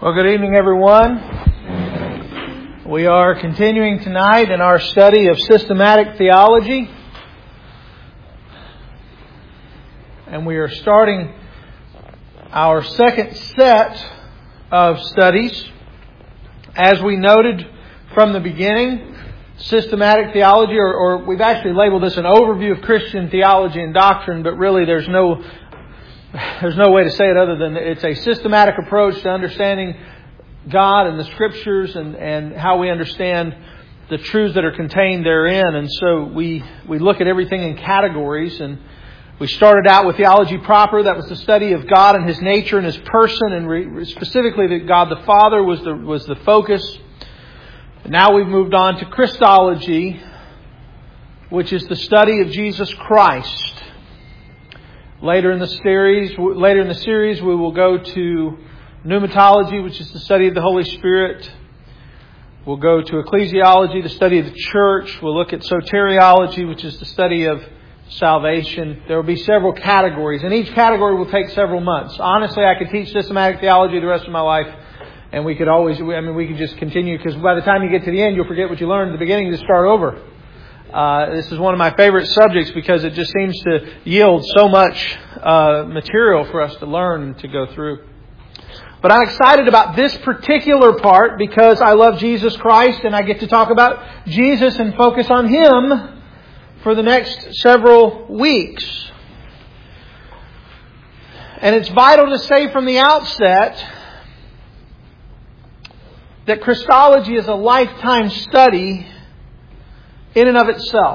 Well, good evening, everyone. We are continuing tonight in our study of systematic theology. And we are starting our second set of studies. As we noted from the beginning, systematic theology, or we've actually labeled this an overview of Christian theology and doctrine, but really there's no way to say it other than it's a systematic approach to understanding God and the Scriptures and how we understand the truths that are contained therein. And so we look at everything in categories. And we started out with theology proper. That was the study of God and His nature and His person, and specifically that God the Father was the focus. And now we've moved on to Christology, which is the study of Jesus Christ. Later in the series, we will go to pneumatology, which is the study of the Holy Spirit. We'll go to ecclesiology, the study of the church. We'll look at soteriology, which is the study of salvation. There will be several categories, and each category will take several months. Honestly, I could teach systematic theology the rest of my life, and we could just continue, because by the time you get to the end, you'll forget what you learned at the beginning to start over. This is one of my favorite subjects because it just seems to yield so much material for us to learn and to go through. But I'm excited about this particular part because I love Jesus Christ and I get to talk about Jesus and focus on Him for the next several weeks. And it's vital to say from the outset that Christology is a lifetime study in and of itself.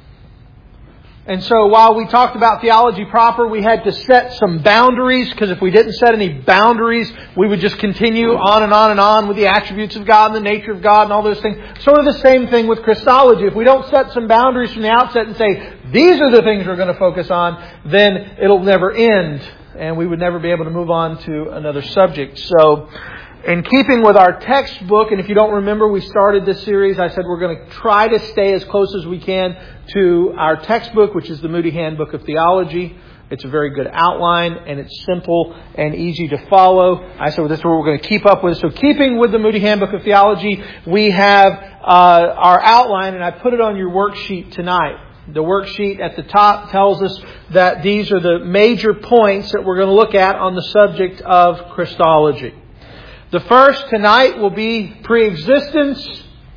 And so while we talked about theology proper, we had to set some boundaries, because if we didn't set any boundaries, we would just continue on and on and on with the attributes of God and the nature of God and all those things. Sort of the same thing with Christology. If we don't set some boundaries from the outset and say, these are the things we're going to focus on, then it'll never end. And we would never be able to move on to another subject. So, in keeping with our textbook, and if you don't remember, we started this series, I said we're going to try to stay as close as we can to our textbook, which is the Moody Handbook of Theology. It's a very good outline, and it's simple and easy to follow. I said, well, this is what we're going to keep up with. So keeping with the Moody Handbook of Theology, we have our outline, and I put it on your worksheet tonight. The worksheet at the top tells us that these are the major points that we're going to look at on the subject of Christology. The first tonight will be pre-existence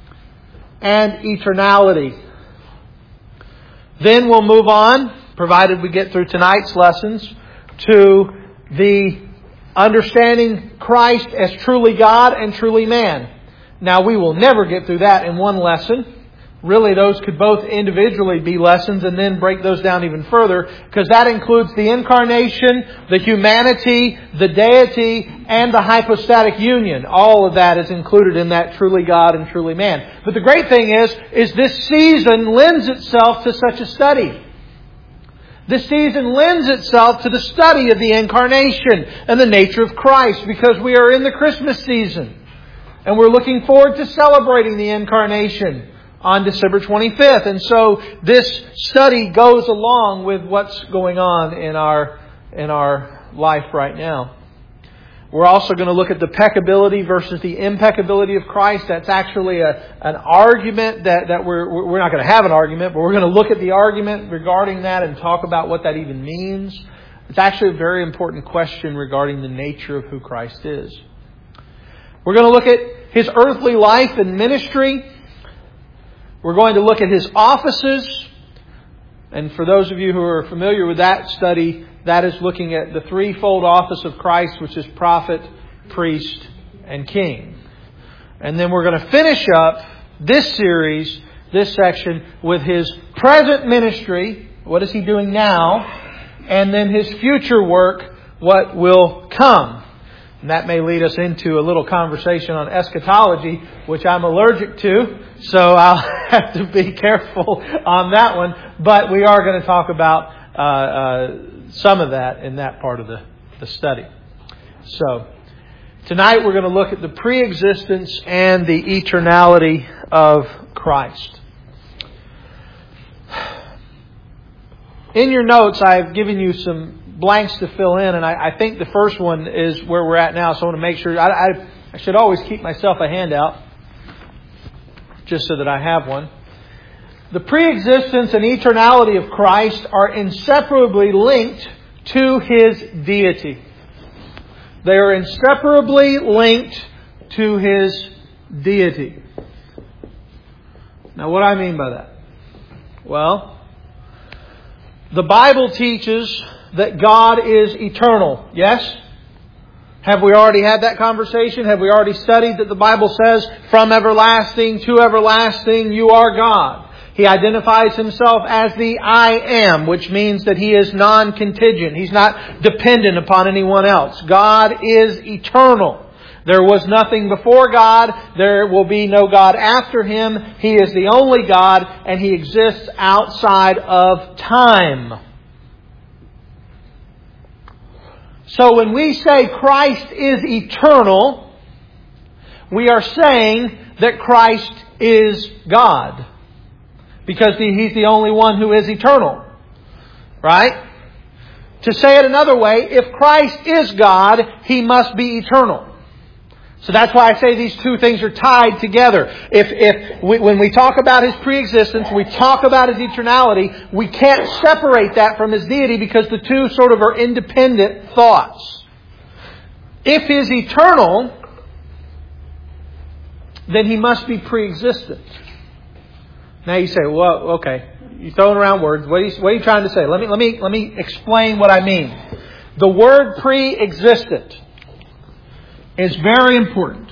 and eternality. Then we'll move on, provided we get through tonight's lessons, to the understanding Christ as truly God and truly man. Now, we will never get through that in one lesson. Really, those could both individually be lessons and then break those down even further, because that includes the incarnation, the humanity, the deity, and the hypostatic union. All of that is included in that truly God and truly man. But the great thing is this season lends itself to such a study. This season lends itself to the study of the incarnation and the nature of Christ, because we are in the Christmas season. And we're looking forward to celebrating the incarnation on December 25th. And so this study goes along with what's going on in our life right now. We're also going to look at the peccability versus the impeccability of Christ. That's actually an argument that we're not going to have an argument, but we're going to look at the argument regarding that and talk about what that even means. It's actually a very important question regarding the nature of who Christ is. We're going to look at His earthly life and ministry. We're going to look at His offices. And for those of you who are familiar with that study, that is looking at the threefold office of Christ, which is prophet, priest, and king. And then we're going to finish up this series, this section, with His present ministry. What is He doing now? And then His future work, what will come. And that may lead us into a little conversation on eschatology, which I'm allergic to, so I'll have to be careful on that one. But we are going to talk about some of that in that part of the study. So, tonight we're going to look at the pre-existence and the eternality of Christ. In your notes, I've given you some blanks to fill in, and I think the first one is where we're at now, so I want to make sure. I should always keep myself a handout, just so that I have one. The pre-existence and eternality of Christ are inseparably linked to His deity. They are inseparably linked to His deity. Now, what do I mean by that? Well, the Bible teaches that God is eternal. Yes? Have we already had that conversation? Have we already studied that the Bible says, from everlasting to everlasting, you are God? He identifies Himself as the I Am, which means that He is non-contingent. He's not dependent upon anyone else. God is eternal. There was nothing before God. There will be no God after Him. He is the only God, and He exists outside of time. So when we say Christ is eternal, we are saying that Christ is God. Because He's the only one who is eternal. Right? To say it another way, if Christ is God, He must be eternal. So that's why I say these two things are tied together. When we talk about His preexistence, we talk about His eternality, we can't separate that from His deity because the two sort of are independent thoughts. If He's eternal, then He must be preexistent. Now you say, well, okay, you're throwing around words. What are you trying to say? Let me explain what I mean. The word pre-existent is very important.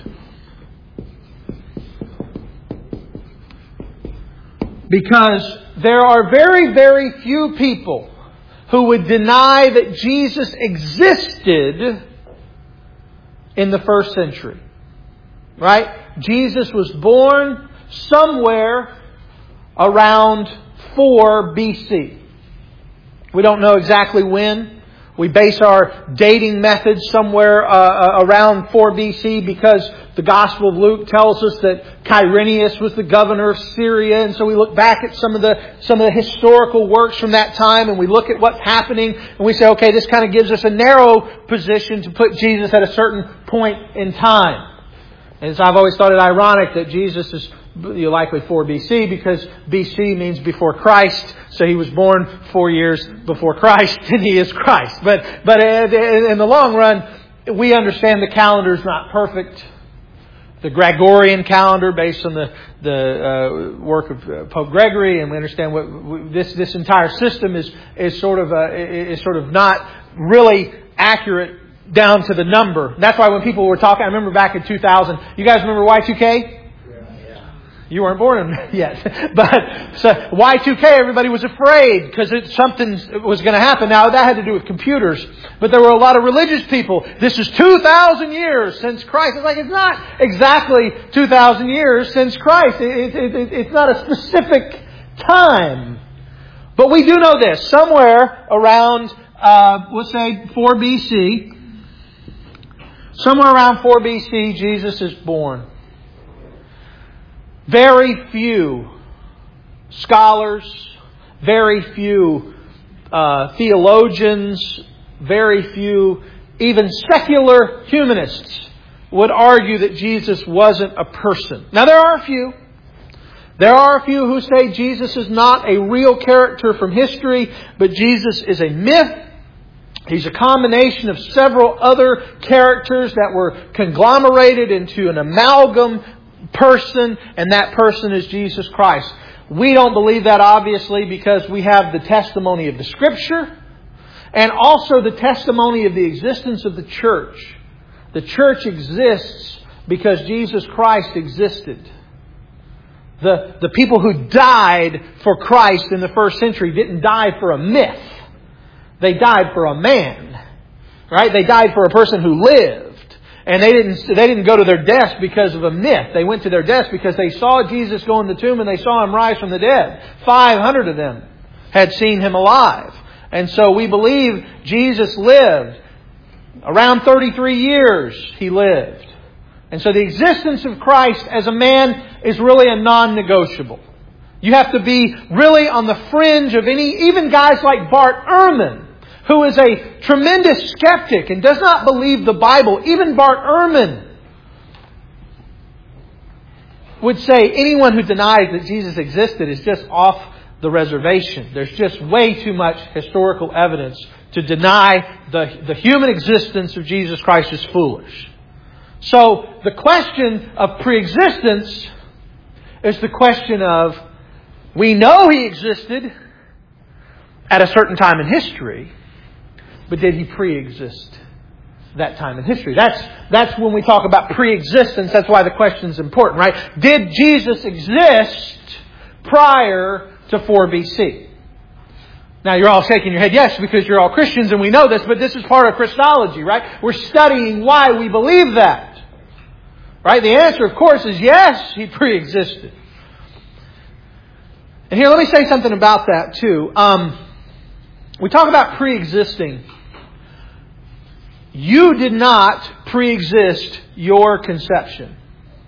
Because there are very, very few people who would deny that Jesus existed in the first century. Right? Jesus was born somewhere around 4 BC. We don't know exactly when. We base our dating methods somewhere around 4 BC because the Gospel of Luke tells us that Quirinius was the governor of Syria, and so we look back at some of the historical works from that time, and we look at what's happening, and we say, okay, this kind of gives us a narrow position to put Jesus at a certain point in time. And so I've always thought it ironic that Jesus is likely 4 BC because BC means before Christ. So He was born 4 years before Christ and He is Christ. But in the long run, we understand the calendar is not perfect. The Gregorian calendar based on the work of Pope Gregory, and we understand what this entire system is sort of not really accurate down to the number. That's why when people were talking, I remember back in 2000, you guys remember Y2K? Yeah. You weren't born yet. But so Y2K, everybody was afraid because something was going to happen. Now, that had to do with computers. But there were a lot of religious people. This is 2,000 years since Christ. It's like, it's not exactly 2,000 years since Christ. It's not a specific time. But we do know this. Somewhere around, let's say 4 BC, somewhere around 4 BC, Jesus is born. Very few scholars, very few theologians, very few even secular humanists would argue that Jesus wasn't a person. Now there are a few. There are a few who say Jesus is not a real character from history, but Jesus is a myth. He's a combination of several other characters that were conglomerated into an amalgam person, and that person is Jesus Christ. We don't believe that, obviously, because we have the testimony of the Scripture and also the testimony of the existence of the church. The church exists because Jesus Christ existed. The people who died for Christ in the first century didn't die for a myth. They died for a man. Right? They died for a person who lived. And they didn't go to their deaths because of a myth. They went to their deaths because they saw Jesus go in the tomb and they saw Him rise from the dead. 500 of them had seen Him alive. And so we believe Jesus lived. Around 33 years He lived. And so the existence of Christ as a man is really a non-negotiable. You have to be really on the fringe of even guys like Bart Ehrman, who is a tremendous skeptic and does not believe the Bible. Even Bart Ehrman would say anyone who denies that Jesus existed is just off the reservation. There's just way too much historical evidence to deny the human existence of Jesus Christ is foolish. So the question of preexistence is the question of, we know He existed at a certain time in history, but did He pre-exist that time in history? That's when we talk about pre-existence. That's why the question is important, right? Did Jesus exist prior to 4 BC? Now you're all shaking your head, yes, because you're all Christians and we know this, but this is part of Christology, right? We're studying why we believe that. Right? The answer, of course, is yes, He pre-existed. And here, let me say something about that too. We talk about pre-existing. You did not pre-exist your conception.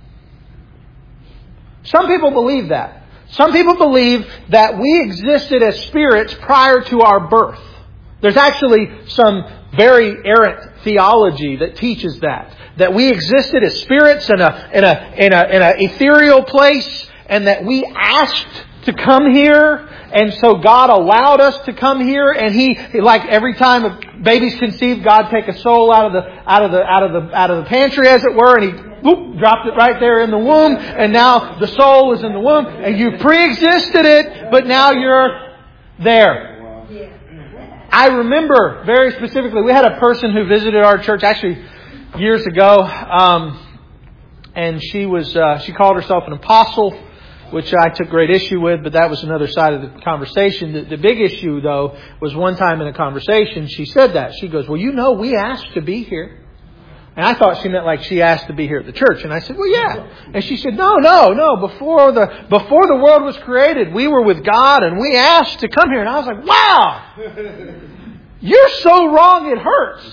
Some people believe that. Some people believe that we existed as spirits prior to our birth. There's actually some very errant theology that teaches that we existed as spirits in a ethereal place, and that we asked to come here, and so God allowed us to come here, and He, like every time a baby's conceived, God take a soul out of the pantry, as it were, and He dropped it right there in the womb, and now the soul is in the womb, and you pre-existed it, but now you're there. I remember very specifically, we had a person who visited our church actually years ago, and she called herself an apostle, which I took great issue with, but that was another side of the conversation. The big issue, though, was one time in a conversation, she said that. She goes, well, we asked to be here. And I thought she meant like she asked to be here at the church. And I said, well, yeah. And she said, no. Before the world was created, we were with God and we asked to come here. And I was like, wow! You're so wrong it hurts.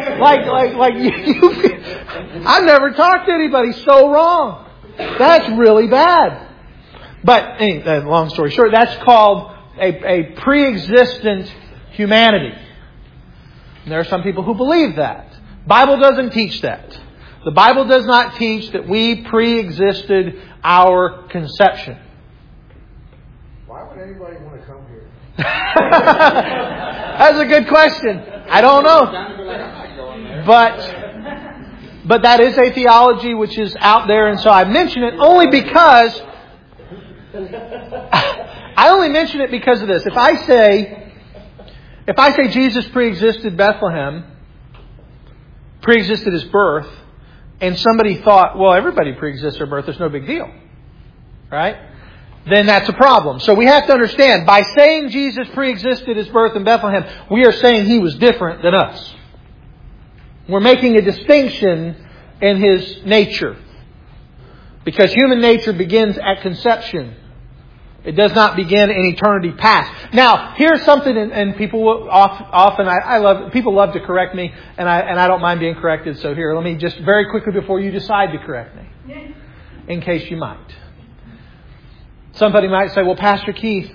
I've never talked to anybody so wrong. That's really bad. But anyway, long story short, that's called a pre-existent humanity. And there are some people who believe that. Bible doesn't teach that. The Bible does not teach that we pre-existed our conception. Why would anybody want to come here? That's a good question. I don't know. But that is a theology which is out there, and so I mention it only because of this. If I say Jesus pre-existed Bethlehem, pre-existed His birth, and somebody thought, well, everybody pre-exists their birth, there's no big deal. Right? Then that's a problem. So we have to understand, by saying Jesus pre-existed His birth in Bethlehem, we are saying He was different than us. We're making a distinction in His nature. Because human nature begins at conception. It does not begin in eternity past. Now, here's something, and people will often, people love to correct me, and I don't mind being corrected. So here, let me just very quickly before you decide to correct me, in case you might. Somebody might say, well, Pastor Keith,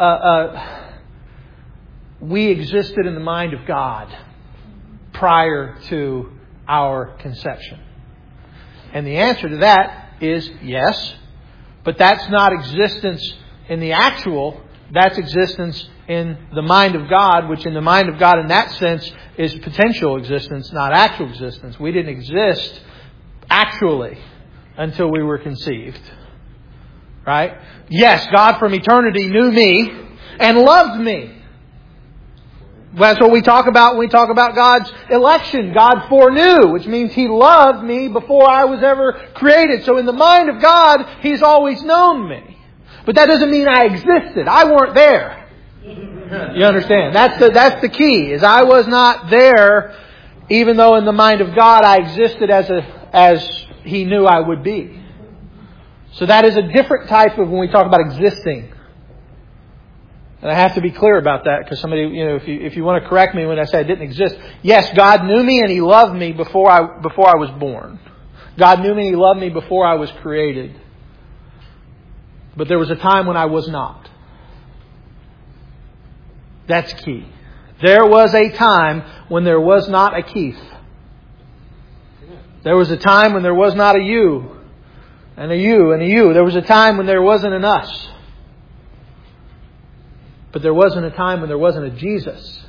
we existed in the mind of God prior to our conception. And the answer to that is yes, but that's not existence in the actual, that's existence in the mind of God, which in the mind of God in that sense is potential existence, not actual existence. We didn't exist actually until we were conceived. Right? Yes, God from eternity knew me and loved me. That's what we talk about when we talk about God's election. God foreknew, which means He loved me before I was ever created. So in the mind of God, He's always known me. But that doesn't mean I existed. I weren't there. You understand? That's the key, is I was not there, even though in the mind of God I existed as He knew I would be. So that is a different type of when we talk about existing. And I have to be clear about that, because somebody, if you want to correct me when I say I didn't exist. Yes, God knew me and He loved me before I was born. God knew me and He loved me before I was created. But there was a time when I was not. That's key. There was a time when there was not a Keith. There was a time when there was not a you, and a you, and a you. There was a time when there wasn't an us. But there wasn't a time when there wasn't a Jesus.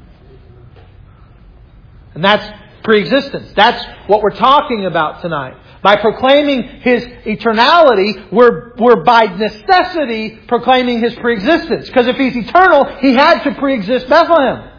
And that's pre-existence. That's what we're talking about tonight. By proclaiming His eternality, we're by necessity proclaiming His pre-existence. Because if He's eternal, He had to pre-exist Bethlehem.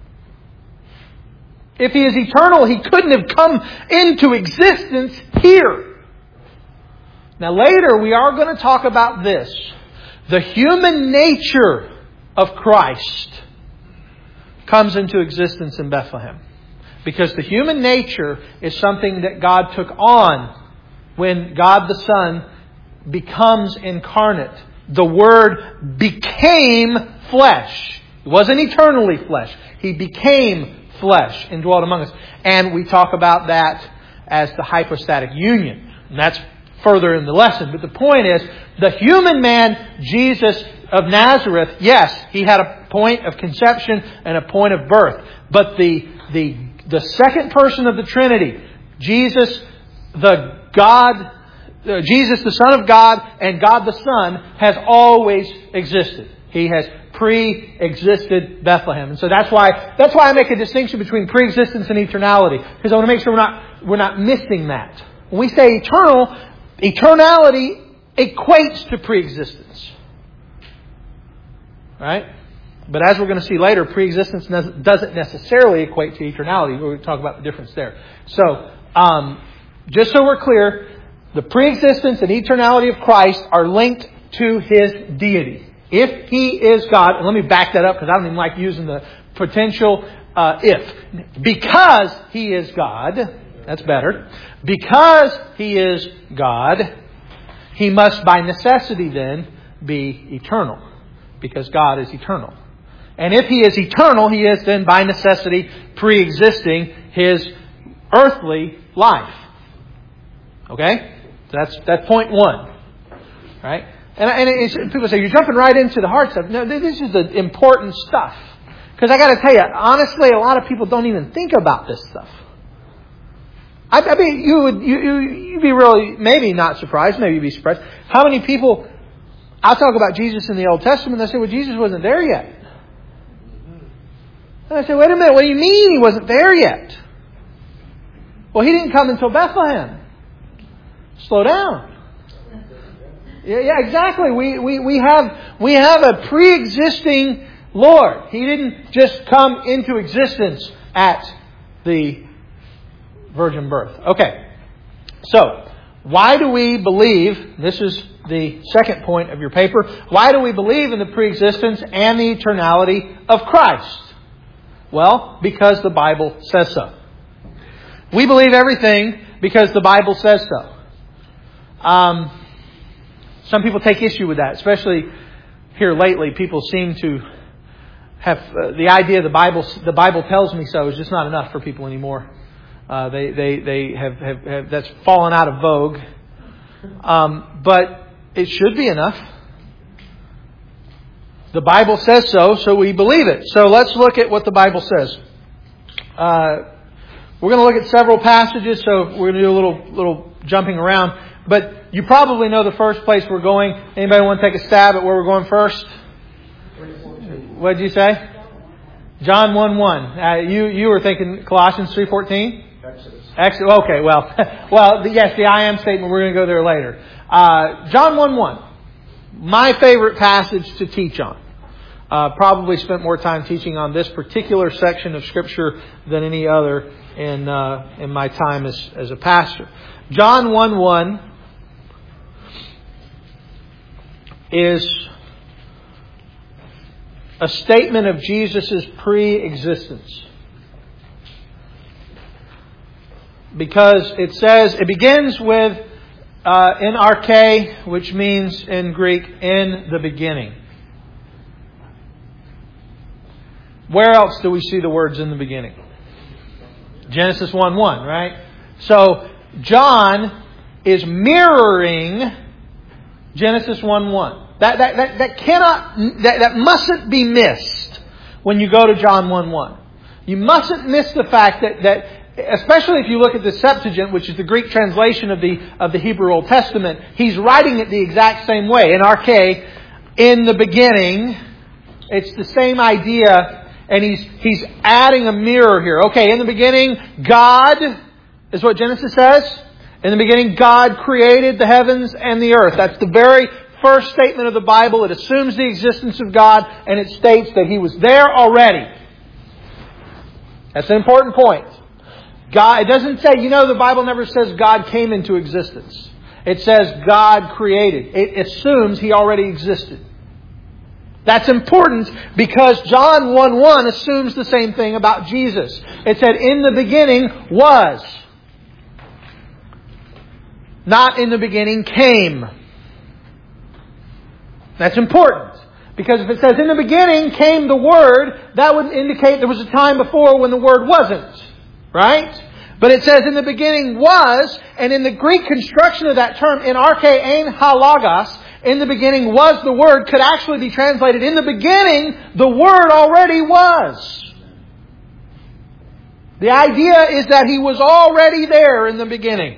If He is eternal, He couldn't have come into existence here. Now later we are going to talk about this. The human nature of Christ comes into existence in Bethlehem. Because the human nature is something that God took on when God the Son becomes incarnate. The Word became flesh. It wasn't eternally flesh. He became flesh and dwelt among us. And we talk about that as the hypostatic union. And that's further in the lesson. But the point is, the human man, Jesus of Nazareth, yes, He had a point of conception and a point of birth. But the second person of the Trinity, Jesus the Son of God and God the Son, has always existed. He has pre-existed Bethlehem. And so that's why I make a distinction between pre-existence and eternality. Because I want to make sure we're not missing that. When we say eternal, eternality equates to pre-existence. Right? But as we're going to see later, pre-existence doesn't necessarily equate to eternality. We'll talk about the difference there. So, just so we're clear, the pre-existence and eternality of Christ are linked to His deity. If He is God, and let me back that up because I don't even like using the potential if. Because He is God, that's better. Because He is God, He must by necessity then be eternal. Because God is eternal. And if He is eternal, He is then by necessity pre-existing His earthly life. Okay? So that's point one. Right? And people say, you're jumping right into the hard stuff. No, this is the important stuff. Because I got to tell you, honestly, a lot of people don't even think about this stuff. I mean, you'd be really, maybe not surprised, maybe you'd be surprised. How many people, I'll talk about Jesus in the Old Testament, they say, well, Jesus wasn't there yet. And I say, wait a minute, what do you mean He wasn't there yet? Well, He didn't come until Bethlehem. Slow down. Yeah, exactly. We have a pre-existing Lord. He didn't just come into existence at the virgin birth. Okay. So, why do we believe, this is the second point of your paper, why do we believe in the pre-existence and the eternality of Christ? Well, because the Bible says so. We believe everything because the Bible says so. Some people take issue with that, especially here lately. People seem to have the idea the Bible tells me so is just not enough for people anymore. They have that's fallen out of vogue. But it should be enough. The Bible says so, so we believe it. So let's look at what the Bible says. We're going to look at several passages, so we're going to do a little jumping around. But you probably know the first place we're going. Anybody want to take a stab at where we're going first? What did you say? John 1:1. You were thinking Colossians 3:14? Exodus. Okay, well, yes, the I am statement, we're going to go there later. John 1:1. My favorite passage to teach on. Probably spent more time teaching on this particular section of Scripture than any other in my time as a pastor. John 1:1 is a statement of Jesus' pre-existence. Because it begins with in arche, which means in Greek, in the beginning. Where else do we see the words in the beginning? Genesis 1:1, right? So John is mirroring Genesis 1:1. That mustn't be missed when you go to John 1:1. You mustn't miss the fact that especially if you look at the Septuagint, which is the Greek translation of the Hebrew Old Testament, he's writing it the exact same way. In arche, in the beginning, it's the same idea, and he's adding a mirror here. Okay, in the beginning, God is what Genesis says. In the beginning, God created the heavens and the earth. That's the very first statement of the Bible. It assumes the existence of God, and it states that He was there already. That's an important point. God, it doesn't say, the Bible never says God came into existence. It says God created. It assumes He already existed. That's important because John 1:1 assumes the same thing about Jesus. It said, in the beginning was. Not in the beginning came. That's important. Because if it says in the beginning came the Word, that would indicate there was a time before when the Word wasn't. Right? But it says in the beginning was, and in the Greek construction of that term, in arche ein halagos, in the beginning was the Word, could actually be translated, in the beginning the Word already was. The idea is that He was already there in the beginning.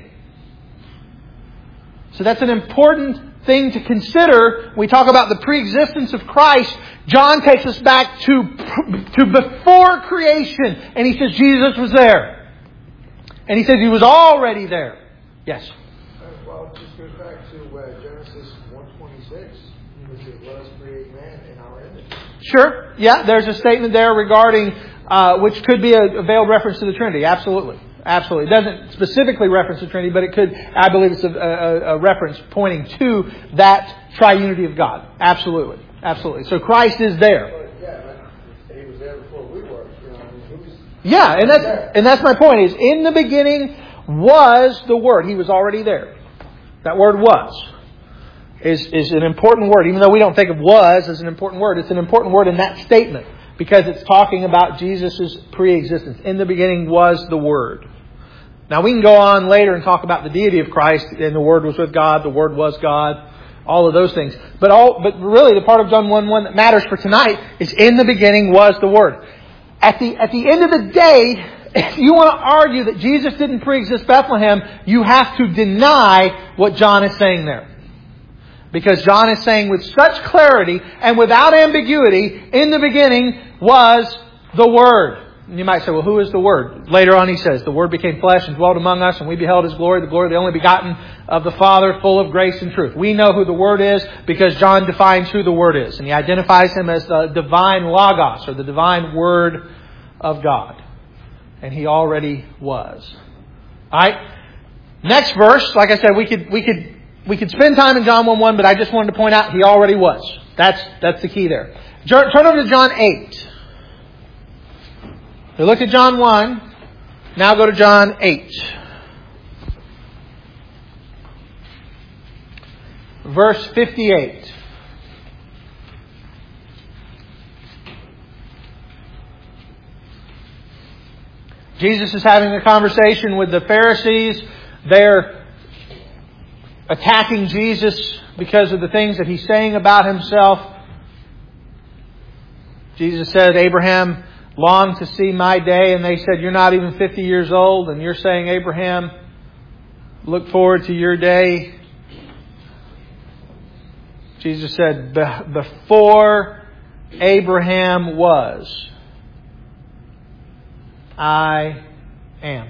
So that's an important thing to consider. We talk about the preexistence of Christ. John takes us back to before creation. And he says Jesus was there. And he says He was already there. Yes? Well, it just goes back to Genesis 1:26, which it was create man in our image. Sure. Yeah, there's a statement there regarding, which could be a veiled reference to the Trinity. Absolutely. Absolutely. It doesn't specifically reference the Trinity, but it could, I believe it's a reference pointing to that triunity of God. Absolutely. Absolutely. So Christ is there. He was there before we were. Yeah, and that's my point is, in the beginning was the Word. He was already there. That word was is an important word. Even though we don't think of was as an important word, it's an important word in that statement because it's talking about Jesus' pre-existence. In the beginning was the Word. Now we can go on later and talk about the deity of Christ, and the Word was with God, the Word was God, all of those things. But really the part of John 1:1 that matters for tonight is in the beginning was the Word. At the end of the day, if you want to argue that Jesus didn't pre-exist Bethlehem, you have to deny what John is saying there. Because John is saying with such clarity and without ambiguity, in the beginning was the Word. And you might say, well, who is the Word? Later on he says, the Word became flesh and dwelt among us, and we beheld His glory, the glory of the only begotten of the Father, full of grace and truth. We know who the Word is because John defines who the Word is. And he identifies Him as the divine Logos, or the divine Word of God. And He already was. Alright? Next verse, like I said, we could spend time in John 1:1, but I just wanted to point out He already was. That's the key there. Turn over to John 8. We looked at John 1. Now go to John 8. Verse 58. Jesus is having a conversation with the Pharisees. They're attacking Jesus because of the things that He's saying about Himself. Jesus said, Abraham longed to see my day, and they said, you're not even 50 years old, and you're saying, Abraham, look forward to your day. Jesus said, before Abraham was, I am.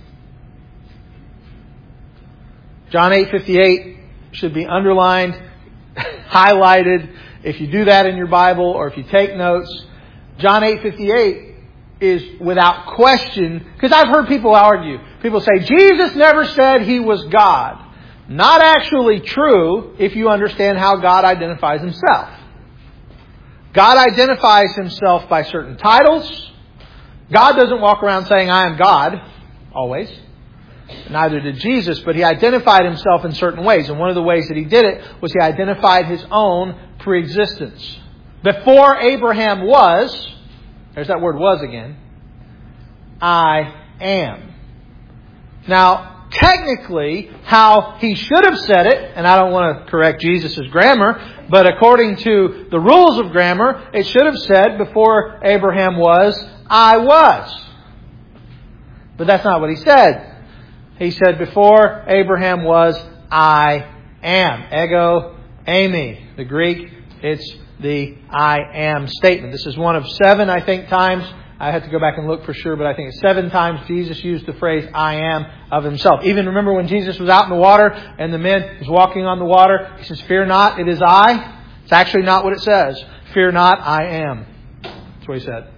John 8:58 should be underlined, highlighted. If you do that in your Bible or if you take notes, John 8:58 is without question, because I've heard people argue. People say, Jesus never said He was God. Not actually true if you understand how God identifies Himself. God identifies Himself by certain titles. God doesn't walk around saying, I am God, always. Neither did Jesus, but He identified Himself in certain ways. And one of the ways that He did it was He identified His own preexistence. Before Abraham was, there's that word was again, I am. Now, technically how he should have said it, and I don't want to correct Jesus' grammar, but according to the rules of grammar, it should have said, before Abraham was, I was. But that's not what he said. He said, before Abraham was, I am. Ego eimi. The Greek, it's the I am statement. This is one of 7, I think, times. I had to go back and look for sure, but I think it's 7 times Jesus used the phrase I am of Himself. Even remember when Jesus was out in the water and the man was walking on the water, He says, fear not, it is I. It's actually not what it says. Fear not, I am. That's what He said.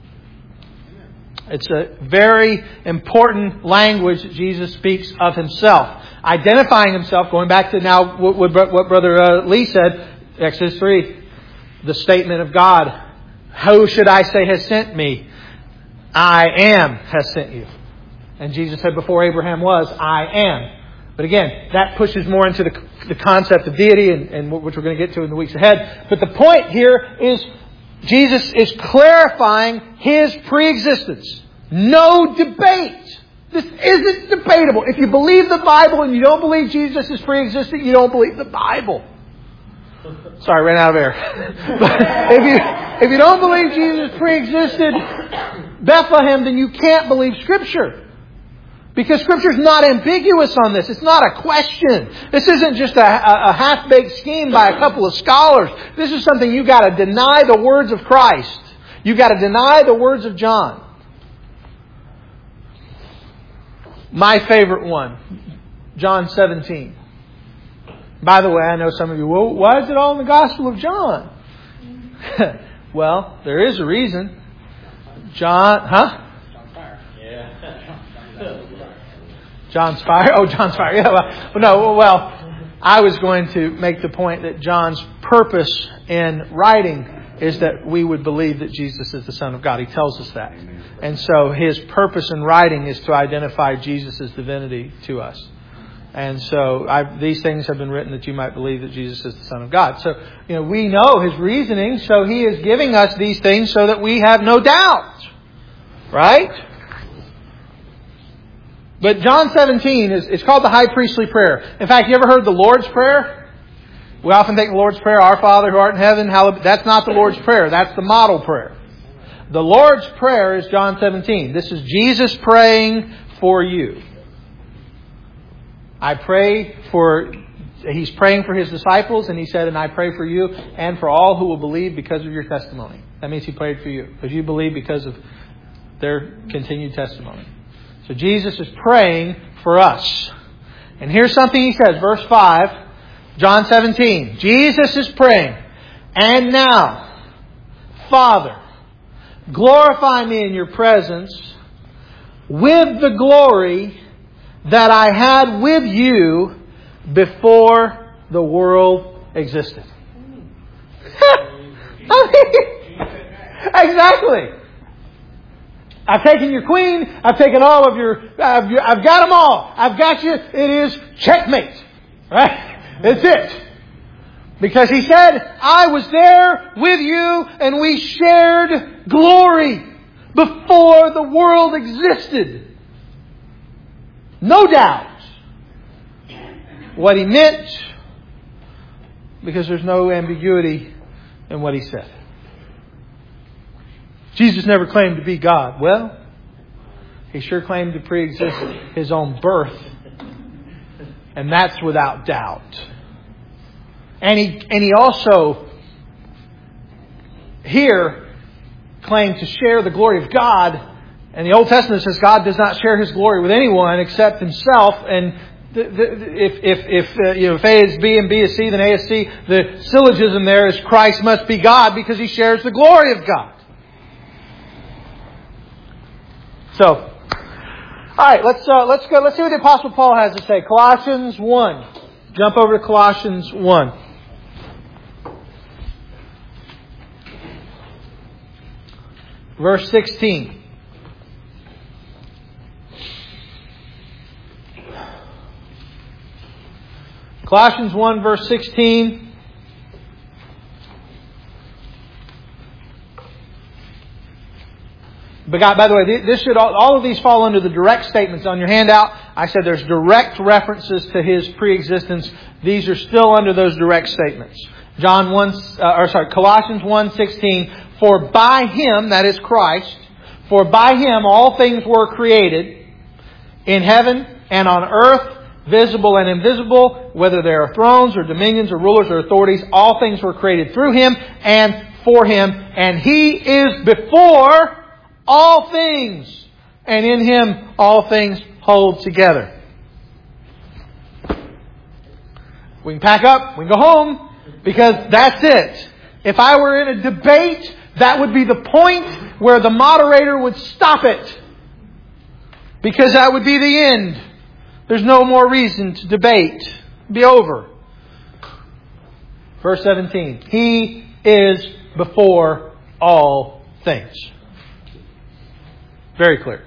It's a very important language that Jesus speaks of Himself. Identifying Himself, going back to now what Brother Lee said, Exodus 3, the statement of God. Who should I say has sent me? I am has sent you. And Jesus said before Abraham was, I am. But again, that pushes more into the concept of deity, and which we're going to get to in the weeks ahead. But the point here is Jesus is clarifying His pre-existence. No debate. This isn't debatable. If you believe the Bible and you don't believe Jesus is pre-existent, you don't believe the Bible. Sorry, ran out of air. But if you don't believe Jesus pre-existed Bethlehem, then you can't believe Scripture. Because Scripture is not ambiguous on this. It's not a question. This isn't just a half-baked scheme by a couple of scholars. This is something you've got to deny the words of Christ. You've got to deny the words of John. My favorite one, John 17. By the way, I know some of you, well, why is it all in the Gospel of John? Well, there is a reason. John's fire. John's fire? Oh, John's fire. Yeah, well, I was going to make the point that John's purpose in writing is that we would believe that Jesus is the Son of God. He tells us that. And so his purpose in writing is to identify Jesus' divinity to us. And so these things have been written that you might believe that Jesus is the Son of God. So, we know His reasoning, so He is giving us these things so that we have no doubt. Right? But John 17 it's called the high priestly prayer. In fact, you ever heard the Lord's Prayer? We often think the Lord's Prayer, Our Father who art in heaven, hallowed. That's not the Lord's Prayer. That's the model prayer. The Lord's Prayer is John 17. This is Jesus praying for you. He's praying for His disciples, and He said, and I pray for you and for all who will believe because of your testimony. That means He prayed for you, because you believe because of their continued testimony. So Jesus is praying for us. And here's something He says, verse 5, John 17. Jesus is praying, and now, Father, glorify me in your presence with the glory that I had with you before the world existed. Exactly. I've taken your queen. I've taken all of your... I've got them all. I've got you. It is checkmate. Right? That's it. Because He said, I was there with you and we shared glory before the world existed. No doubt what He meant, because there's no ambiguity in what He said. Jesus never claimed to be God. Well, He sure claimed to pre-exist His own birth. And that's without doubt. And he also here claimed to share the glory of God. And the Old Testament says God does not share His glory with anyone except Himself. And if A is B and B is C, then A is C. The syllogism there is Christ must be God because He shares the glory of God. So, all right, let's go. Let's see what the Apostle Paul has to say. Colossians 1. Jump over to Colossians 1. Verse 16. Colossians 1 verse 16. God, by the way, this should all of these fall under the direct statements on your handout. I said there's direct references to His pre-existence. These are still under those direct statements. Colossians 1:16. For by Him, that is Christ, for by Him all things were created in heaven and on earth, visible and invisible, whether there are thrones or dominions or rulers or authorities, all things were created through Him and for Him, and He is before all things, and in Him all things hold together. We can pack up, we can go home, because that's it. If I were in a debate, that would be the point where the moderator would stop it. Because that would be the end. There's no more reason to debate. It'd be over. Verse 17. He is before all things. Very clear.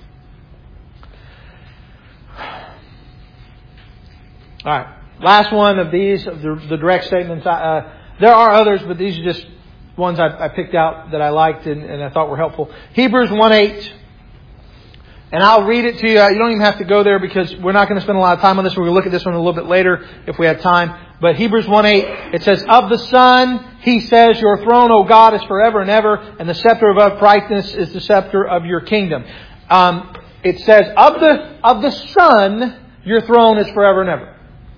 Alright. Last one of these, of the direct statements. There are others, but these are just ones I picked out that I liked and I thought were helpful. Hebrews 1:8. And I'll read it to you. You don't even have to go there because we're not going to spend a lot of time on this. We're going to look at this one a little bit later if we have time. But Hebrews 1:8, it says, Of the Son, He says, Your throne, O God, is forever and ever, and the scepter of uprightness is the scepter of your kingdom. It says, of the Son, your throne is forever and ever.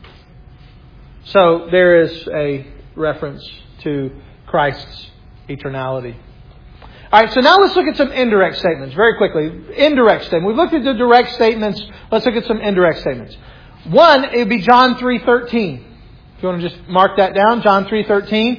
So there is a reference to Christ's eternality. Alright, so now let's look at some indirect statements very quickly. Indirect statements. We've looked at the direct statements. Let's look at some indirect statements. One, it would be John 3:13. If you want to just mark that down, John 3:13.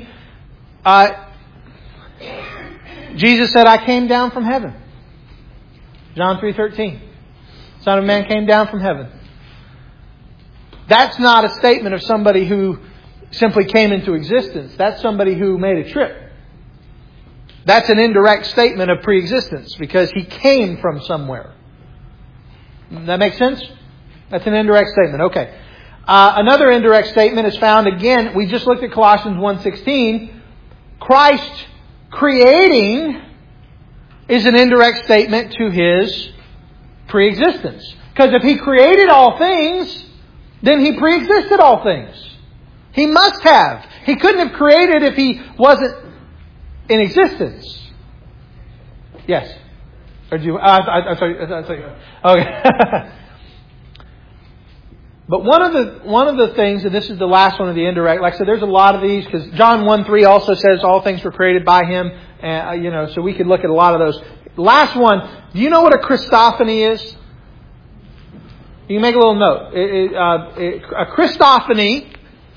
Jesus said, I came down from heaven. John 3:13. Son of Man came down from heaven. That's not a statement of somebody who simply came into existence. That's somebody who made a trip. That's an indirect statement of pre-existence because He came from somewhere. That makes sense? That's an indirect statement. Okay. Another indirect statement is found again. We just looked at Colossians 1:16. Christ creating is an indirect statement to His pre-existence. Because if He created all things, then He pre-existed all things. He must have. He couldn't have created if He wasn't in existence. Yes. Or do you? Sorry. Okay. But one of the things, and this is the last one of the indirect. Like I said, there's a lot of these because John 1:3 also says all things were created by Him. So we could look at a lot of those. Last one. Do you know what a Christophany is? You can make a little note. A Christophany.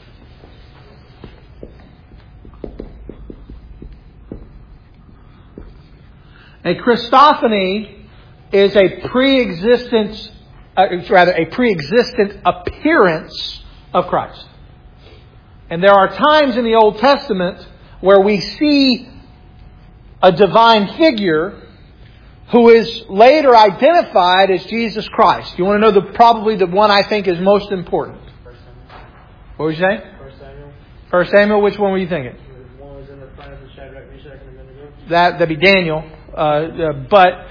A Christophany is a pre-existent appearance of Christ. And there are times in the Old Testament where we see a divine figure who is later identified as Jesus Christ. You want to know probably the one I think is most important? What were you saying? 1 Samuel. 1 Samuel, which one were you thinking? One was in the furnace of Shadrach, Meshach, and Abednego. That'd be Daniel. But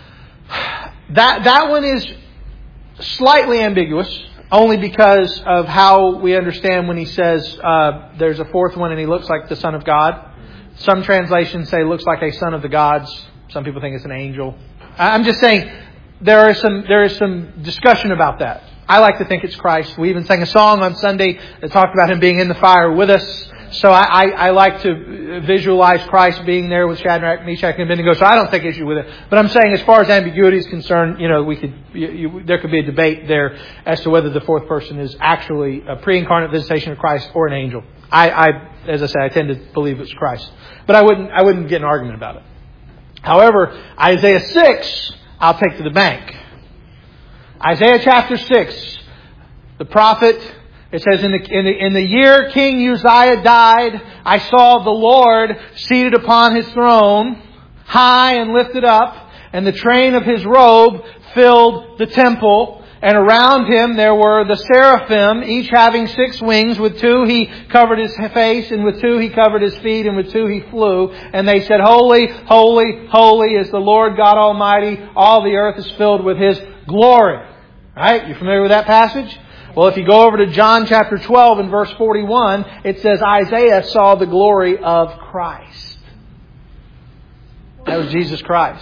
that one is slightly ambiguous, only because of how we understand when he says there's a fourth one and he looks like the Son of God. Some translations say looks like a son of the gods. Some people think it's an angel. I'm just saying there is some discussion about that. I like to think it's Christ. We even sang a song on Sunday that talked about Him being in the fire with us. So I like to visualize Christ being there with Shadrach, Meshach, and Abednego. So I don't take issue with it. But I'm saying as far as ambiguity is concerned, there could be a debate there as to whether the fourth person is actually a pre-incarnate visitation of Christ or an angel. As I say, I tend to believe it's Christ. But I wouldn't get in an argument about it. However, Isaiah 6, I'll take to the bank. Isaiah chapter 6, the prophet, it says, in the year King Uzziah died, I saw the Lord seated upon His throne, high and lifted up, and the train of His robe filled the temple. And around Him there were the seraphim, each having 6 wings. With 2 He covered His face, and with 2 He covered His feet, and with 2 He flew. And they said, Holy, holy, holy is the Lord God Almighty. All the earth is filled with His glory. Right? You familiar with that passage? Well, if you go over to John chapter 12 and verse 41, it says Isaiah saw the glory of Christ. That was Jesus Christ.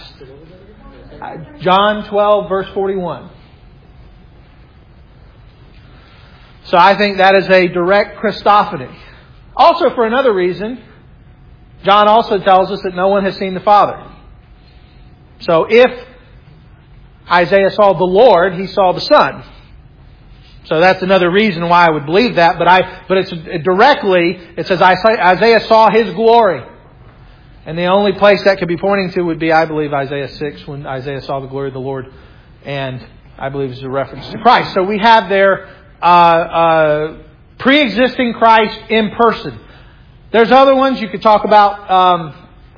John 12 verse 41. So I think that is a direct Christophany. Also for another reason, John also tells us that no one has seen the Father. So if Isaiah saw the Lord, he saw the Son. So that's another reason why I would believe that. But it's directly, it says Isaiah saw His glory. And the only place that could be pointing to would be, I believe, Isaiah 6, when Isaiah saw the glory of the Lord. And I believe it's a reference to Christ. So we have there pre-existing Christ in person. There's other ones you could talk about.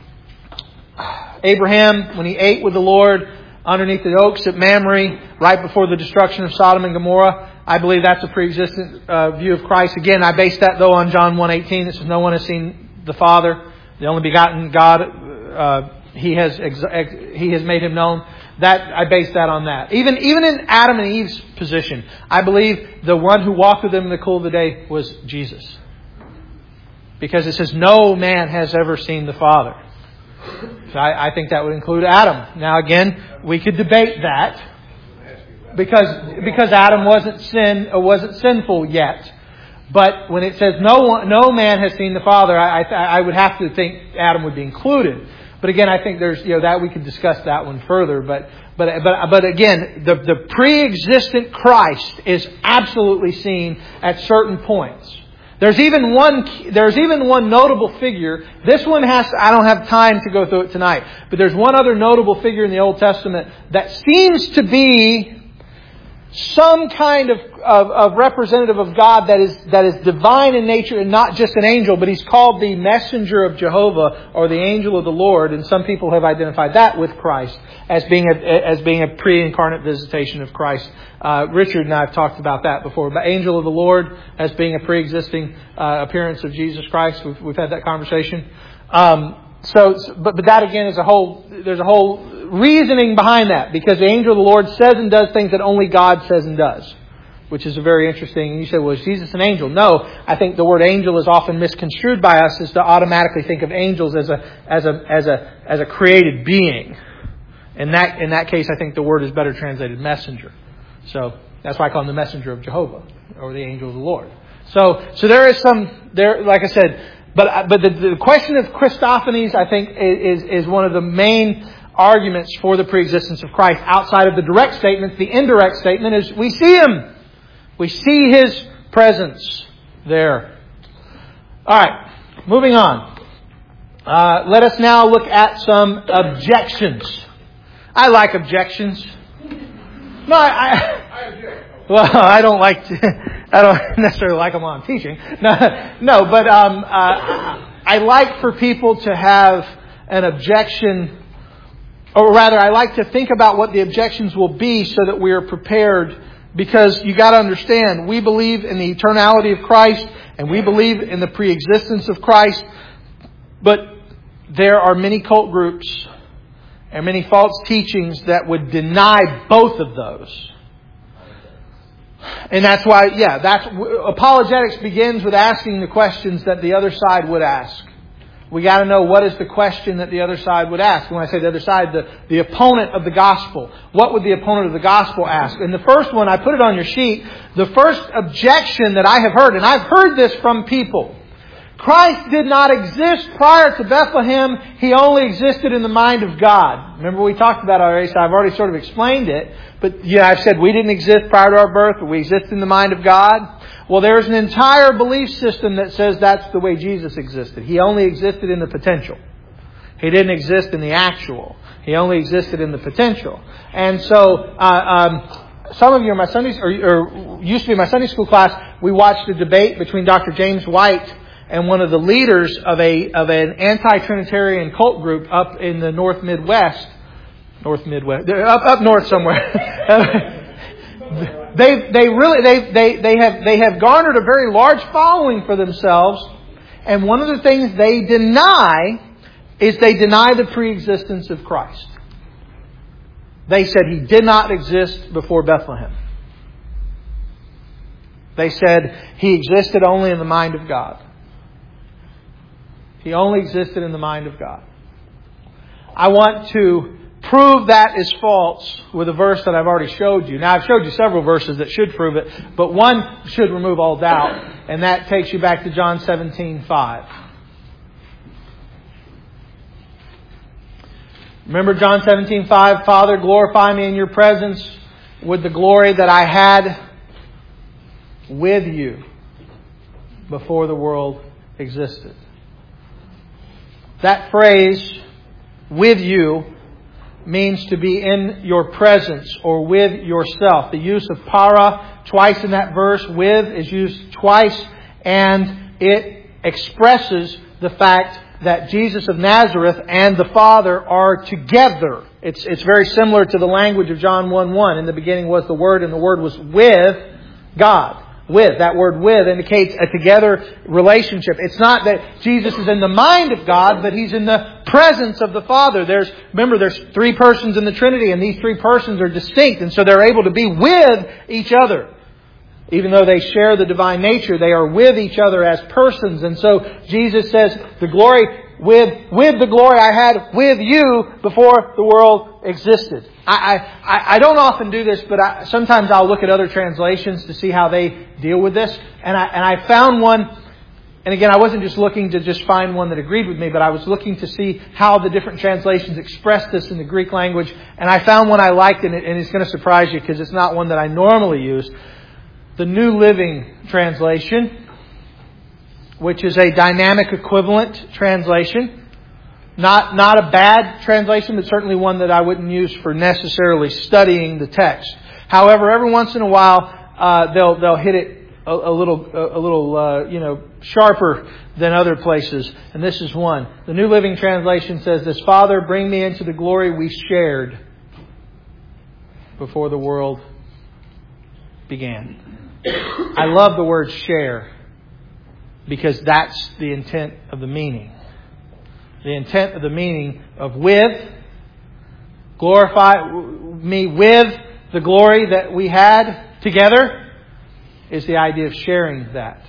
Abraham, when he ate with the Lord underneath the oaks at Mamre, right before the destruction of Sodom and Gomorrah. I believe that's a pre-existent view of Christ. Again, I base that though on John 1:18. It says, no one has seen the Father, the only begotten God. He has made Him known. That I base that on that. Even in Adam and Eve's position, I believe the one who walked with them in the cool of the day was Jesus, because it says no man has ever seen the Father. So I think that would include Adam. Now again, we could debate that because Adam wasn't sinful yet. But when it says no man has seen the Father, I would have to think Adam would be included. But again, I think there's that we could discuss that one further. But again, the pre-existent Christ is absolutely seen at certain points. There's even one notable figure. This one I don't have time to go through it tonight. But there's one other notable figure in the Old Testament that seems to be some kind of representative of God that is divine in nature and not just an angel, but he's called the messenger of Jehovah or the angel of the Lord, and some people have identified that with Christ as being a pre-incarnate visitation of Christ. Richard and I have talked about that before, but angel of the Lord as being a pre-existing appearance of Jesus Christ. We've had that conversation. But that again is there's a whole reasoning behind that, because the angel of the Lord says and does things that only God says and does, which is a very interesting. And you say, well, is Jesus an angel? No, I think the word angel is often misconstrued by us as to automatically think of angels as a created being. In that case, I think the word is better translated messenger. So that's why I call him the messenger of Jehovah or the angel of the Lord. So there is like I said. But the question of Christophanies, I think, is one of the main arguments for the preexistence of Christ. Outside of the direct statements, the indirect statement is we see Him. We see His presence there. All right, moving on. Let us now look at some objections. I like objections. No, I object. Well, I don't necessarily like them while I'm teaching. No, but I like for people to have an objection, or rather, I like to think about what the objections will be so that we are prepared. Because you got to understand, we believe in the eternality of Christ and we believe in the pre-existence of Christ, but there are many cult groups and many false teachings that would deny both of those. And that's why, apologetics begins with asking the questions that the other side would ask. We got to know what is the question that the other side would ask. When I say the other side, the opponent of the gospel. What would the opponent of the gospel ask? And the first one, I put it on your sheet, the first objection that I have heard, and I've heard this from people. Christ did not exist prior to Bethlehem. He only existed in the mind of God. Remember we talked about it already, so I've already sort of explained it. But I've said we didn't exist prior to our birth, but we exist in the mind of God. Well, there's an entire belief system that says that's the way Jesus existed. He only existed in the potential. He didn't exist in the actual. He only existed in the potential. And so, some of you in my or used to be in my Sunday school class, we watched a debate between Dr. James White and one of the leaders of an anti-Trinitarian cult group up in the North Midwest, up north somewhere. They have garnered a very large following for themselves. And one of the things they deny is they deny the preexistence of Christ. They said He did not exist before Bethlehem. They said He existed only in the mind of God. He only existed in the mind of God. I want to prove that is false with a verse that I've already showed you. Now, I've showed you several verses that should prove it, but one should remove all doubt, and that takes you back to John 17:5. Remember John 17:5, Father, glorify me in your presence with the glory that I had with you before the world existed. That phrase, with you, means to be in your presence or with yourself. The use of para twice in that verse, with, is used twice, and it expresses the fact that Jesus of Nazareth and the Father are together. It's very similar to the language of John 1:1. In the beginning was the Word, and the Word was with God. With. That word with indicates a together relationship. It's not that Jesus is in the mind of God, but He's in the presence of the Father. Remember, there's three persons in the Trinity, and these three persons are distinct, and so they're able to be with each other. Even though they share the divine nature, they are with each other as persons. And so Jesus says, the glory with the glory I had with you before the world existed. I don't often do this, but sometimes I'll look at other translations to see how they deal with this. And I found one, and again, I wasn't just looking to just find one that agreed with me, but I was looking to see how the different translations express this in the Greek language. And I found one I liked, and it's going to surprise you because it's not one that I normally use. The New Living Translation, which is a dynamic equivalent translation. Not a bad translation, but certainly one that I wouldn't use for necessarily studying the text. However, every once in a while, they'll hit it a little sharper than other places. And this is one. The New Living Translation says this: Father, bring me into the glory we shared before the world began. I love the word share because that's the intent of the meaning. The intent of the meaning of with, glorify me with the glory that we had together, is the idea of sharing that.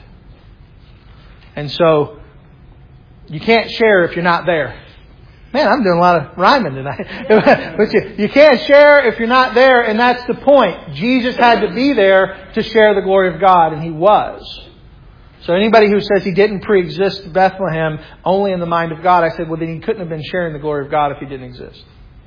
And so, you can't share if you're not there. Man, I'm doing a lot of rhyming tonight. But you can't share if you're not there, and that's the point. Jesus had to be there to share the glory of God, and He was. So anybody who says He didn't pre-exist Bethlehem only in the mind of God, I said, well, then He couldn't have been sharing the glory of God if He didn't exist.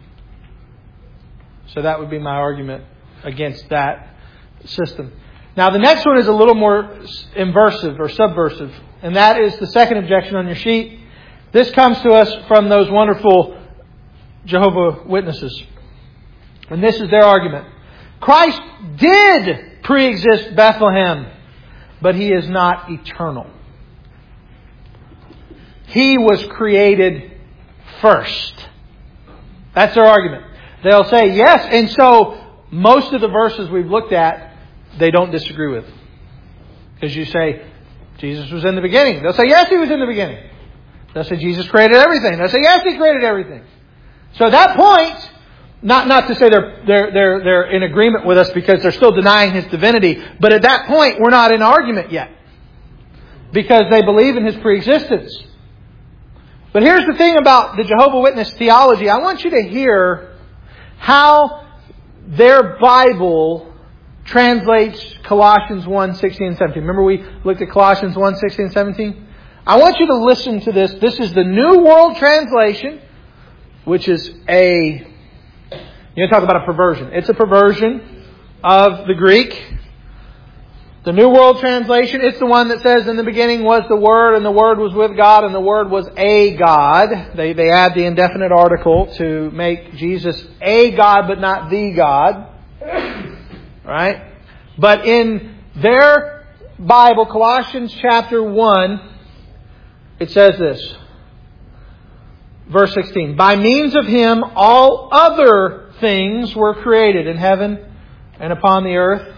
So that would be my argument against that system. Now the next one is a little more inversive or subversive, and that is the second objection on your sheet. This comes to us from those wonderful Jehovah's Witnesses. And this is their argument. Christ did pre-exist Bethlehem, but He is not eternal. He was created first. That's their argument. They'll say yes, and so most of the verses we've looked at, they don't disagree with. Because you say, Jesus was in the beginning. They'll say, yes, He was in the beginning. They'll say Jesus created everything. They'll say, yes, He created everything. So at that point, not to say they're in agreement with us because they're still denying His divinity, but at that point we're not in argument yet. Because they believe in His preexistence. But here's the thing about the Jehovah's Witness theology. I want you to hear how their Bible translates Colossians 1:16 and 17. Remember we looked at Colossians 1:16 and 17? I want you to listen to this. This is the New World Translation, which is you're going to talk about a perversion. It's a perversion of the Greek. The New World Translation, it's the one that says, in the beginning was the Word, and the Word was with God, and the Word was a God. They add the indefinite article to make Jesus a God, but not the God. Right? But in their Bible, Colossians chapter 1, it says this. Verse 16. By means of Him, all other things were created in heaven and upon the earth,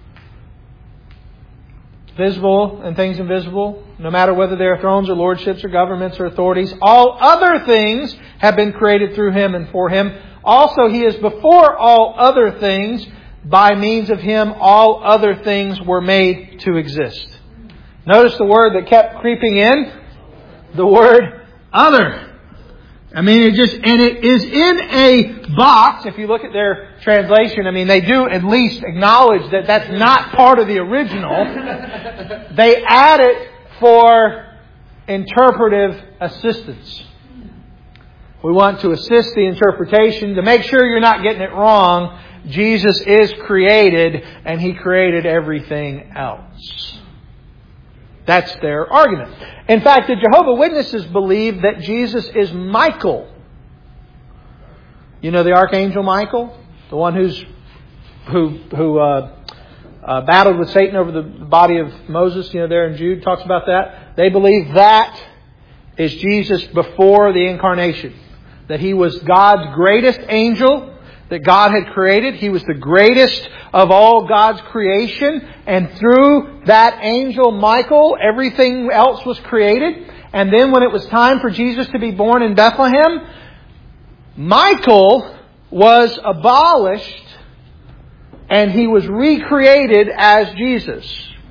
visible and things invisible, no matter whether they are thrones or lordships or governments or authorities. All other things have been created through Him and for Him. Also, He is before all other things. By means of Him, all other things were made to exist. Notice the word that kept creeping in. The word other. I mean, it is in a box. If you look at their translation, I mean, they do at least acknowledge that that's not part of the original. They add it for interpretive assistance. We want to assist the interpretation to make sure you're not getting it wrong. Jesus is created, and He created everything else. That's their argument. In fact, the Jehovah's Witnesses believe that Jesus is Michael. You know the Archangel Michael? The one who battled with Satan over the body of Moses, there in Jude, talks about that. They believe that is Jesus before the incarnation. That He was God's greatest angel that God had created. He was the greatest of all God's creation. And through that angel Michael, everything else was created. And then when it was time for Jesus to be born in Bethlehem, Michael was abolished and He was recreated as Jesus.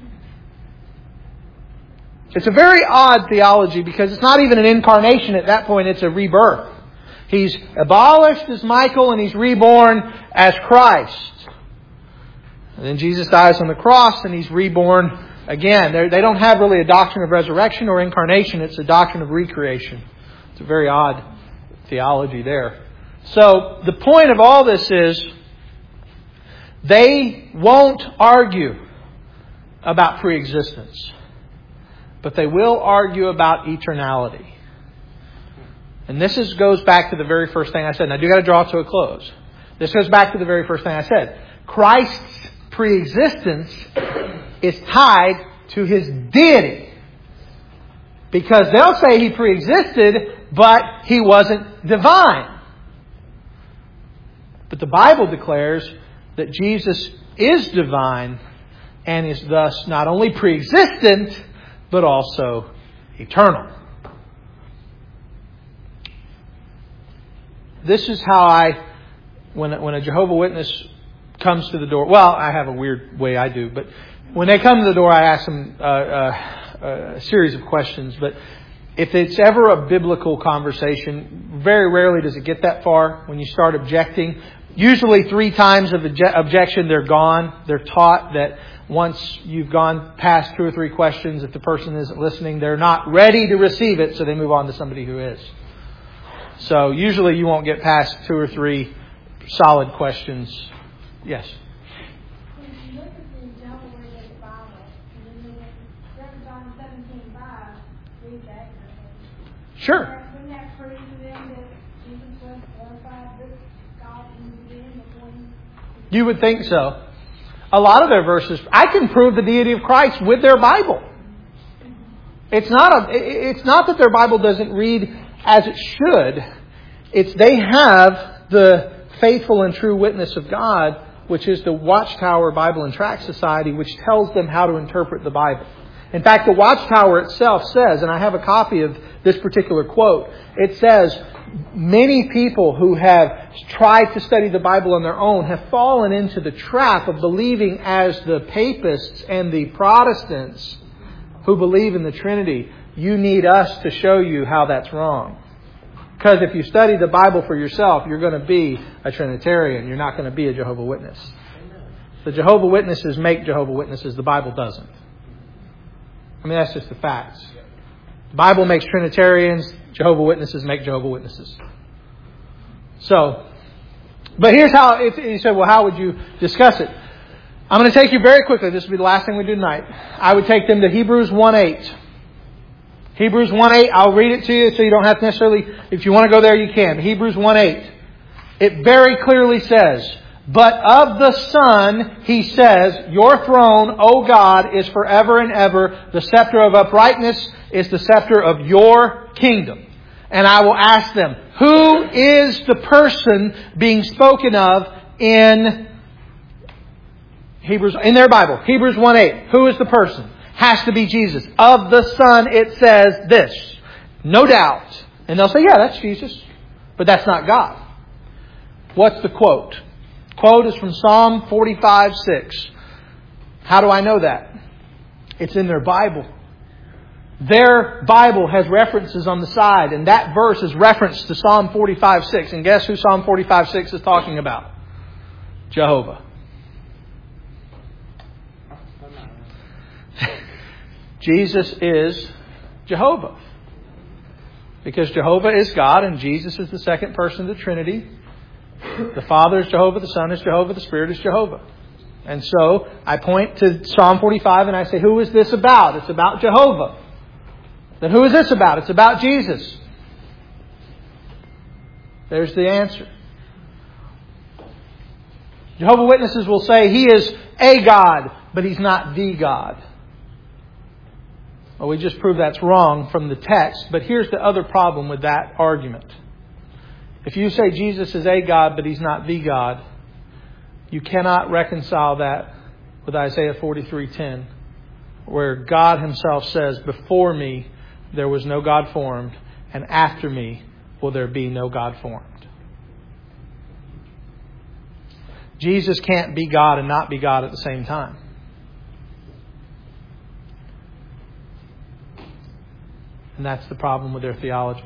It's a very odd theology because it's not even an incarnation at that point, it's a rebirth. He's abolished as Michael and He's reborn as Christ. And then Jesus dies on the cross and He's reborn again. They don't have really a doctrine of resurrection or incarnation. It's a doctrine of recreation. It's a very odd theology there. So the point of all this is they won't argue about preexistence, but they will argue about eternality. And this goes back to the very first thing I said. And I do got to draw to a close. This goes back to the very first thing I said. Christ's preexistence is tied to His deity. Because they'll say He preexisted, but He wasn't divine. But the Bible declares that Jesus is divine and is thus not only preexistent, but also eternal. This is how when a Jehovah's Witness comes to the door, well, I have a weird way I do, but when they come to the door, I ask them a series of questions. But if it's ever a biblical conversation, very rarely does it get that far when you start objecting. Usually 3 times of objection, they're gone. They're taught that once you've gone past 2 or 3 questions, if the person isn't listening, they're not ready to receive it, so they move on to somebody who is. So usually you won't get past 2 or 3 solid questions. Yes? When you look at the example where there's the Bible, and then you look at John 17:5, read that. Sure. Wouldn't that prove to them that Jesus was glorified with God in the beginning before He... You would think so. A lot of their verses, I can prove the deity of Christ with their Bible. It's not that their Bible doesn't read as it should. It's they have the faithful and true witness of God, which is the Watchtower Bible and Tract Society, which tells them how to interpret the Bible. In fact, the Watchtower itself says, and I have a copy of this particular quote, it says, many people who have tried to study the Bible on their own have fallen into the trap of believing as the Papists and the Protestants who believe in the Trinity. You need us to show you how that's wrong. Because if you study the Bible for yourself, you're going to be a Trinitarian. You're not going to be a Jehovah's Witness. The Jehovah's Witnesses make Jehovah's Witnesses. The Bible doesn't. I mean, that's just the facts. The Bible makes Trinitarians. Jehovah's Witnesses make Jehovah's Witnesses. So, but here's how, you said, well, how would you discuss it? I'm going to take you very quickly. This will be the last thing we do tonight. I would take them to Hebrews 1:8. Hebrews 1:8, I'll read it to you so you don't have to necessarily, if you want to go there, you can. Hebrews 1:8. It very clearly says, but of the Son, He says, your throne, O God, is forever and ever. The scepter of uprightness is the scepter of your kingdom. And I will ask them, who is the person being spoken of in in their Bible, Hebrews 1:8. Who is the person? Has to be Jesus. Of the Son, it says this. No doubt. And they'll say, yeah, that's Jesus. But that's not God. What's the quote? Quote is from Psalm 45:6. How do I know that? It's in their Bible. Their Bible has references on the side, and that verse is referenced to Psalm 45:6. And guess who Psalm 45:6 is talking about? Jehovah. Jesus is Jehovah. Because Jehovah is God and Jesus is the second person of the Trinity. The Father is Jehovah, the Son is Jehovah, the Spirit is Jehovah. And so I point to Psalm 45 and I say, who is this about? It's about Jehovah. Then who is this about? It's about Jesus. There's the answer. Jehovah's Witnesses will say He is a God, but He's not the God. Well, we just proved that's wrong from the text. But here's the other problem with that argument. If you say Jesus is a God, but He's not the God, you cannot reconcile that with Isaiah 43:10, where God Himself says, before me there was no God formed, and after me will there be no God formed. Jesus can't be God and not be God at the same time. And that's the problem with their theology.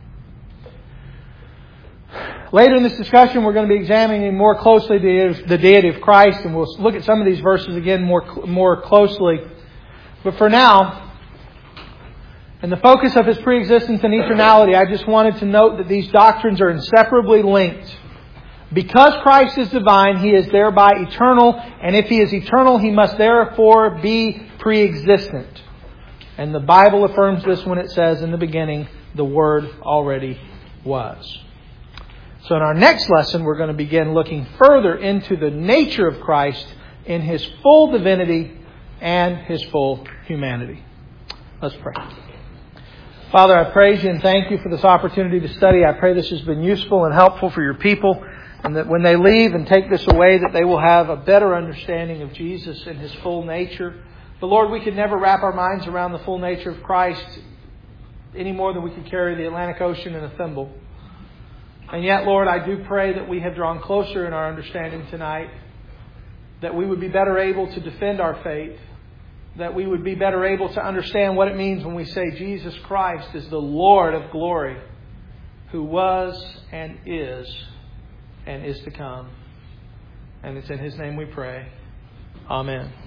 Later in this discussion, we're going to be examining more closely the deity of Christ, and we'll look at some of these verses again more closely. But for now, in the focus of His preexistence and eternality, I just wanted to note that these doctrines are inseparably linked. Because Christ is divine, He is thereby eternal, and if He is eternal, He must therefore be preexistent. And the Bible affirms this when it says in the beginning, the Word already was. So in our next lesson, we're going to begin looking further into the nature of Christ in His full divinity and His full humanity. Let's pray. Father, I praise You and thank You for this opportunity to study. I pray this has been useful and helpful for Your people, and that when they leave and take this away, that they will have a better understanding of Jesus and His full nature. But Lord, we could never wrap our minds around the full nature of Christ any more than we could carry the Atlantic Ocean in a thimble. And yet, Lord, I do pray that we have drawn closer in our understanding tonight, that we would be better able to defend our faith, that we would be better able to understand what it means when we say Jesus Christ is the Lord of glory, who was and is to come. And it's in His name we pray. Amen.